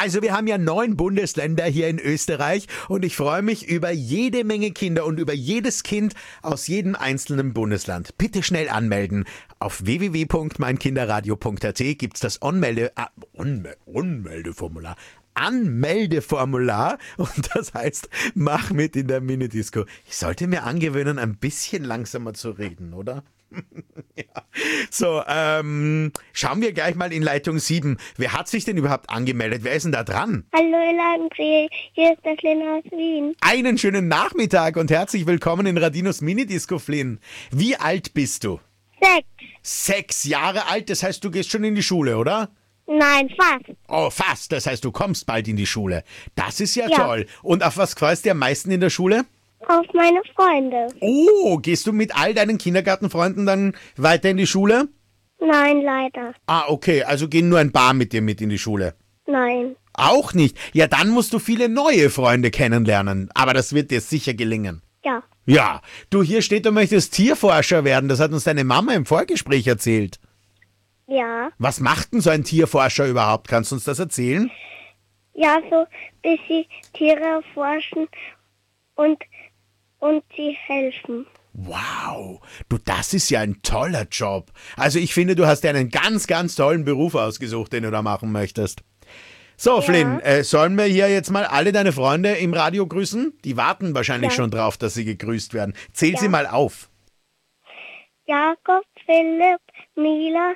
Also wir haben ja 9 Bundesländer hier in Österreich und ich freue mich über jede Menge Kinder und über jedes Kind aus jedem einzelnen Bundesland. Bitte schnell anmelden. Auf www.meinkinderradio.at gibt's das Anmeldeformular. Anmeldeformular und das heißt, mach mit in der Minidisco. Ich sollte mir angewöhnen, ein bisschen langsamer zu reden, oder? Ja. So, schauen wir gleich mal in Leitung 7. Wer hat sich denn überhaupt angemeldet? Wer ist denn da dran? Hallo Landry, hier ist der Flynn aus Wien. Einen schönen Nachmittag und herzlich willkommen in Radinos Minidisco, Flynn. Wie alt bist du? 6. 6 Jahre alt, das heißt, du gehst schon in die Schule, oder? Nein, fast. Oh, fast, das heißt, du kommst bald in die Schule. Das ist ja Ja. toll. Und auf was freust du am meisten in der Schule? Auf meine Freunde. Oh, gehst du mit all deinen Kindergartenfreunden dann weiter in die Schule? Nein, leider. Ah, okay, also gehen nur ein paar mit dir mit in die Schule. Nein. Auch nicht. Ja, dann musst du viele neue Freunde kennenlernen. Aber das wird dir sicher gelingen. Ja. Ja, du, hier steht, du möchtest Tierforscher werden. Das hat uns deine Mama im Vorgespräch erzählt. Ja. Was macht denn so ein Tierforscher überhaupt? Kannst du uns das erzählen? Ja, so bis sie Tiere erforschen und sie helfen. Wow, du, das ist ja ein toller Job. Also ich finde, du hast dir einen ganz, ganz tollen Beruf ausgesucht, den du da machen möchtest. So, Flynn, sollen wir hier jetzt mal alle deine Freunde im Radio grüßen? Die warten wahrscheinlich schon drauf, dass sie gegrüßt werden. Zähl sie mal auf. Jakob, Philipp, Mila,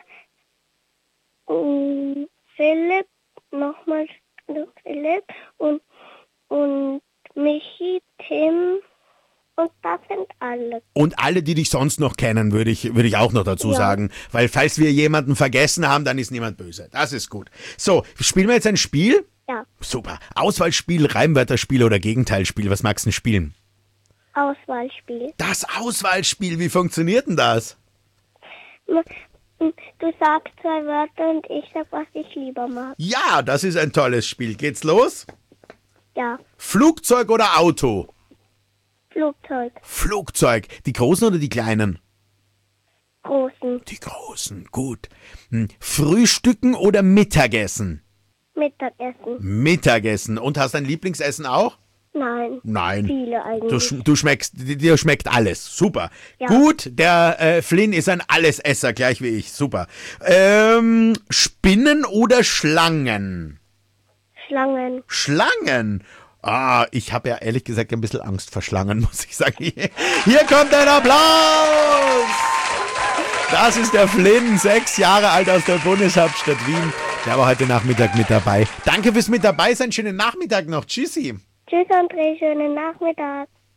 Philipp, nochmal Philipp und Michi, Tim. Und das sind alle. Und alle, die dich sonst noch kennen, würde ich auch noch dazu sagen. Weil falls wir jemanden vergessen haben, dann ist niemand böse. Das ist gut. So, spielen wir jetzt ein Spiel? Ja. Super. Auswahlspiel, Reimwörterspiel oder Gegenteilspiel. Was magst du denn spielen? Auswahlspiel. Das Auswahlspiel, wie funktioniert denn das? Du sagst 2 Wörter und ich sag, was ich lieber mag. Ja, das ist ein tolles Spiel. Geht's los? Ja. Flugzeug oder Auto? Flugzeug. Flugzeug. Die großen oder die kleinen? Großen. Die großen, gut. Frühstücken oder Mittagessen? Mittagessen. Mittagessen. Und hast dein Lieblingsessen auch? Nein. Nein. Viele eigentlich. Dir schmeckt alles. Super. Ja. Gut, der Flynn ist ein Allesesser, gleich wie ich. Super. Spinnen oder Schlangen? Schlangen. Schlangen? Ah, ich habe ja ehrlich gesagt ein bisschen Angst vor Schlangen, muss ich sagen. Hier kommt ein Applaus! Das ist der Flynn, 6 Jahre alt aus der Bundeshauptstadt Wien. Der war heute Nachmittag mit dabei. Danke fürs mit dabei sein. Schönen Nachmittag noch. Tschüssi. Tschüss André, schönen Nachmittag.